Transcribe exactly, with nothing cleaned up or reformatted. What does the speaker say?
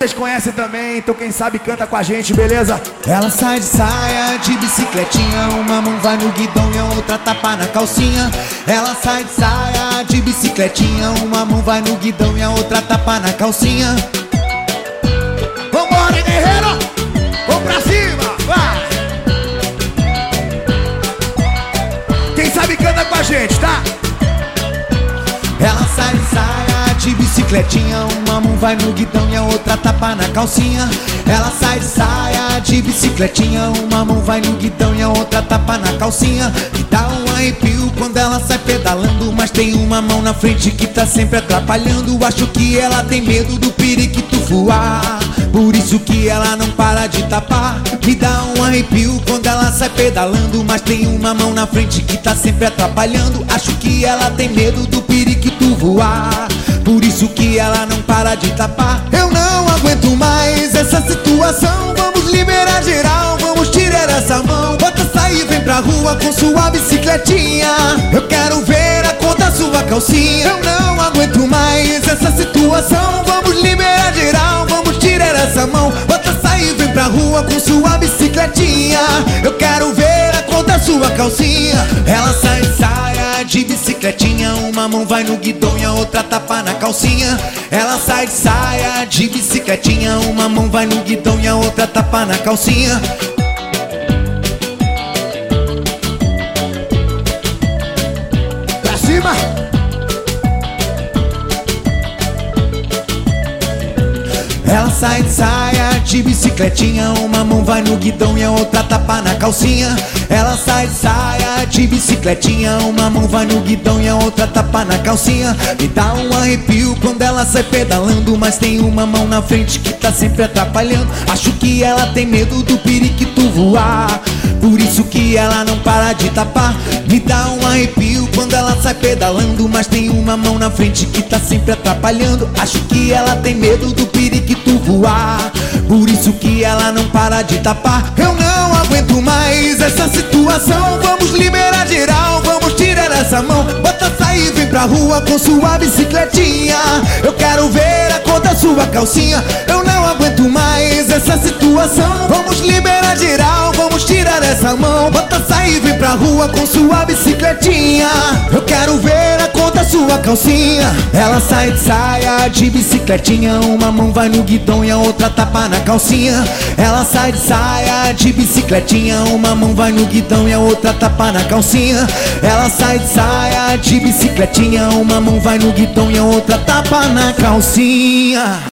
vocês conhecem também, então quem sabe canta com a gente, beleza? Ela sai de saia, de bicicletinha, uma mão vai no guidão e a outra tapa na calcinha. Ela sai de saia, de bicicletinha, uma mão vai no guidão e a outra tapa na calcinha. Vambora, guerreiro! Vamos pra cima, vai! Quem sabe canta com a gente, tá? Ela sai de saia, de bicicletinha, uma mão vai no guidão e a outra tapa na calcinha. Ela sai de saia, de bicicletinha, uma mão vai no guidão e a outra tapa na calcinha. E dá um arrepio quando ela sai pedalando, mas tem uma mão na frente que tá sempre atrapalhando. Acho que ela tem medo do periquito voar, por isso que ela não para de tapar. Me dá um arrepio quando ela sai pedalando, mas tem uma mão na frente que tá sempre atrapalhando. Acho que ela tem medo do periquito voar, por isso que ela não para de tapar. Eu não aguento mais essa situação, vamos liberar geral, vamos tirar essa mão. Bota sair, vem pra rua com sua bicicletinha, eu quero ver a cor da sua calcinha. Eu não aguento mais essa situação, vamos liberar geral, vamos tirar essa mão. Bota sair, vem pra rua com sua bicicletinha, eu quero ver a cor da sua calcinha. Ela sai de saia, de bicicletinha, uma mão vai no guidão e a outra tapa na calcinha. Ela sai de saia, de bicicletinha, uma mão vai no guidão e a outra tapa na calcinha. Pra cima! Ela sai de saia, de bicicletinha, uma mão vai no guidão e a outra tapa na calcinha. Ela sai de saia, de bicicletinha, uma mão vai no guidão e a outra tapa na calcinha. Me dá um arrepio quando ela sai pedalando, mas tem uma mão na frente que tá sempre atrapalhando. Acho que ela tem medo do periquito voar, por isso que ela não para de tapar. Me dá um arrepio quando ela sai pedalando, mas tem uma mão na frente que tá sempre atrapalhando. Acho que ela tem medo do periquito voar, por isso que ela não para de tapar. Eu não aguento mais essa situação, vamos liberar geral, vamos tirar essa mão. Bota sair, vem pra rua com sua bicicletinha, eu quero ver a cor da sua calcinha. Eu não aguento mais essa situação, vamos liberar geral, vamos tirar essa mão. Bota sair, vem pra rua com sua bicicletinha, eu quero ver a cor da sua calcinha. Ela sai de saia, de bicicletinha, uma mão vai no guidão e a outra tapa na calcinha. Ela sai de saia, de bicicletinha, uma mão vai no guidão e a outra tapa na calcinha. Ela sai de saia, de bicicletinha, uma mão vai no guidão e a outra tapa na calcinha.